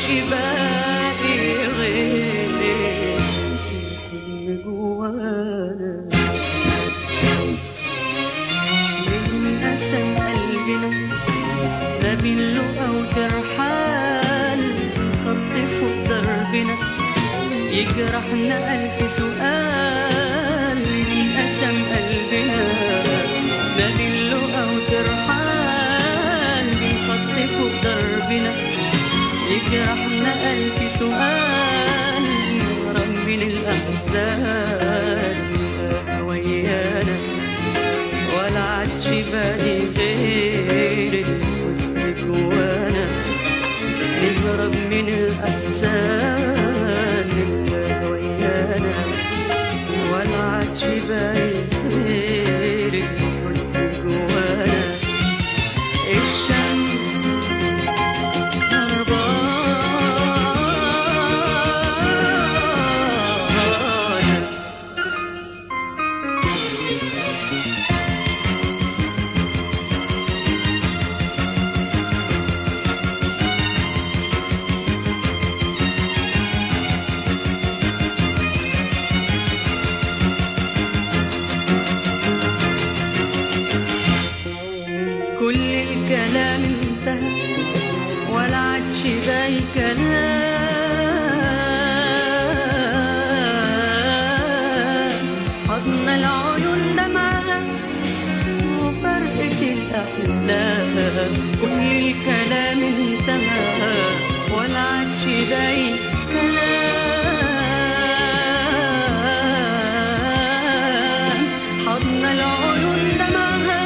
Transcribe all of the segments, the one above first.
عادش باقي غير الحزن جوانا. من قسم قلبنا ما بين لقا وترحال، خط فوق دربنا يجرحنا ألف سؤال. من قسم قلبنا ما بين لقا وترحال، خط فوق دربنا يجرحنا ألف سؤال. هرب من الأحزان ويانا ولا عادش باقي غير الحزن جوانا. نهرب من الأحزان ويانا ولا عادش باقي غير الحزن جوانا. الشمس كل الكلام انتهى ولا عادش باقي كلام. حضن العيون دمعها وفرقة الأحلام. كل الكلام انتهى ولا عادش باقي كلام. حضن العيون دمعها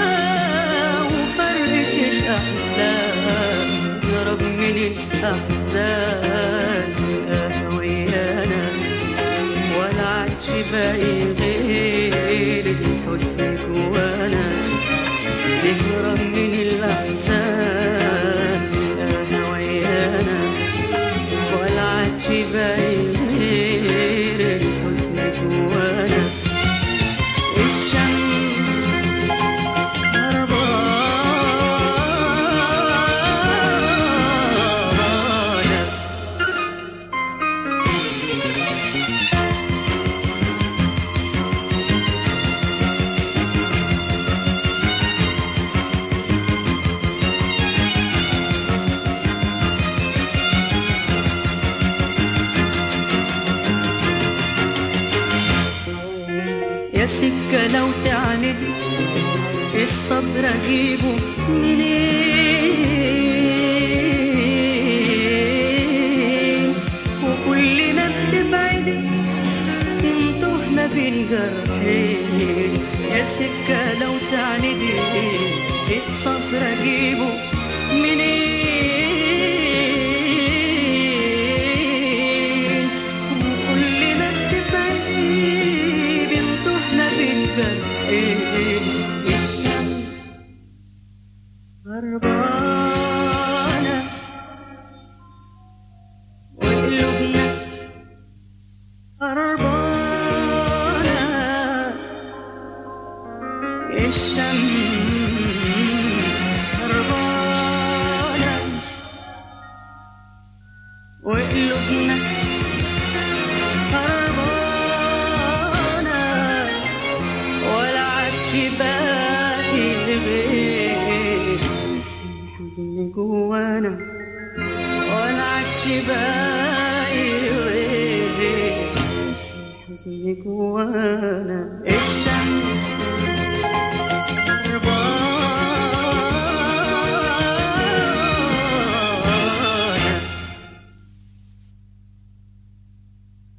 نهرب من الأحزان ويانا ولا عادش باقي غير الحزن جوانا. نهرب من الأحزان ويانا ولا عادش باقي غير الحزن جوانا. الشمس يا سكة لو تعندي الصبر أجيبه منين؟ وكل ما بتبعدي تنتهي ما بين جرحين. يا سكة لو تعندي الصبر أجيبه منين؟ وكل ما بتبعدي الشمس هربانة وقلوبنا هربانة. الشمس هربانة وقلوبنا باقي غير الحزن جوانا ولا عادش باقي غير الحزن جوانا.